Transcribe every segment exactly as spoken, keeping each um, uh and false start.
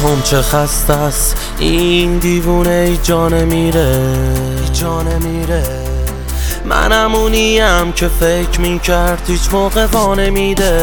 هم چه خسته است این دیوونه، ای جان میره جان میره. من همونیم که فکر میکرد هیچ موقع وانه میده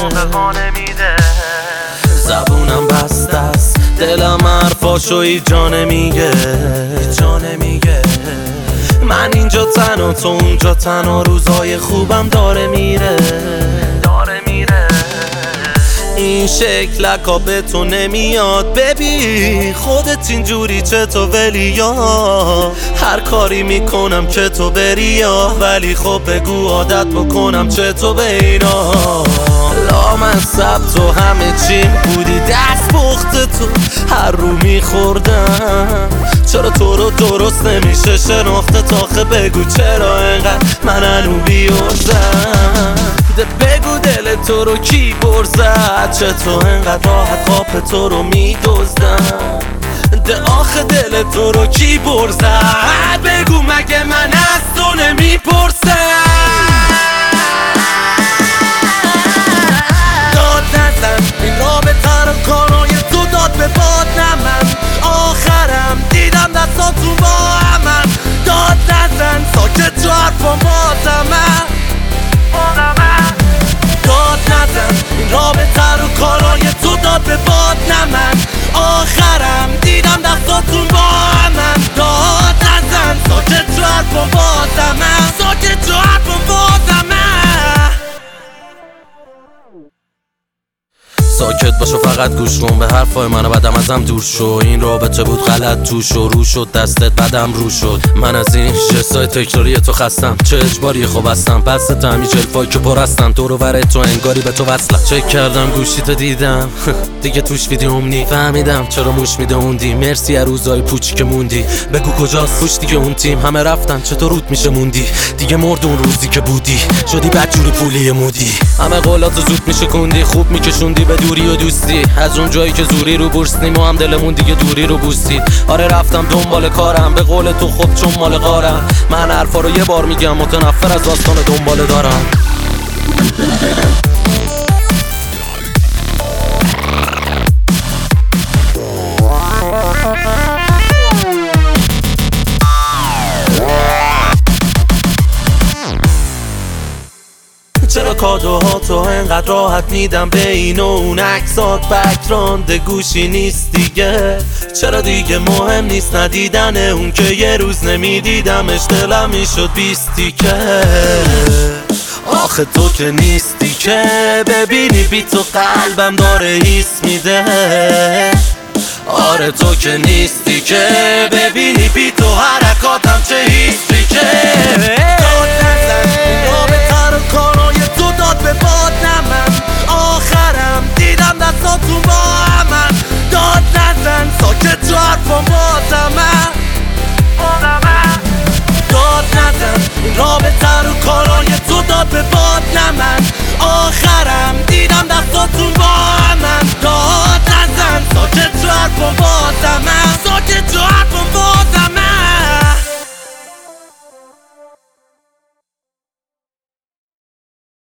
زبونم بسته است، دلم حرفاشو ای جان میگه جان میگه. من اینجا تنها تو اونجا تنها، روزای خوبم داره میره داره میره. این شکلکا به تو نمیاد ببین، خودت اینجوری چطور ولی یا هر کاری میکنم که تو بری یا، ولی خب بگو عادت بکنم چطور به اینا. لامصب تو همه چیم بودی، دست پخت تو هر رو میخوردم. چرا تو رو درست نمیشه شناخته تاخه، بگو چرا انقدر من هنو بیارزم. بگو دل تو رو کی برزد، چطور انقدر راحت قاپ تو رو میدوزدم. ده آخه دل تو رو کی برزد، بگو مگه من از تو نمیپرسم. داد نزن این رابطه رو کارای تو داد به باد، نه من آخرم دیدم دستاتون با همن. داد نزن ساکت تو حرفان بازمم داد نزن این رابطه رو کارای تو داد به باد، نه من آخرم دیدم دستاتون با همن. داد نزن ساکت تو حرفان بازمم ساکت تو حرفان بازمم. ساکت باشو فقط گوش کن به حرفای منو، بعدم ازم دور شو. این رابطه بود غلط توش و رو شد دستت بعدم رو شد. من از این جستای تکراری تو خستم، چه اجباری خوب هستم پس تمی جلفایی که پر هستم. دور و بر تو انگاری به تو وصلم. چک کردم گوشی تو دیدم دیگه توش ویدیوم نی، فهمیدم چرا موش میده اوندی. مرسی از روزای پوچی که موندی، بگو کجاست پوش دیگه اون تیم. همه رفتن چطور روت میشه موندی، دیگه مرد اون روزی که بودی شدی بدجوری پولی مودی. همه قولاتو زود میشه کندی، خوب میکشوندی به دوری و دوستی. از اون جایی که زوری رو بورسنیم و هم دلمون دیگه دوری رو بوستید. آره رفتم دنبال کارم، به قول تو خب چون مال غارم. من حرفا رو یه بار میگم، متنفر از داستان دنباله دارم. چرا کادوها تو انقدر راحت میدم به این و اون عکسات بکراند گوشی نیست دیگه. چرا دیگه مهم نیست ندیدن اون که یه روز نمیدیدمش دلم میشد بیستی که. آخه تو که نیستی که ببینی بی تو قلبم داره حس میده. آره تو که نیستی که ببینی بی تو حرکاتم چه حسی که. داد نزن این رابطه رو کارای تو داد به باد، نه من آخرم دیدم دستاتون با همن. داد نزن ساکت تو حرفان بازمم داد نزن این رابطه رو کارای تو داد به باد، نه من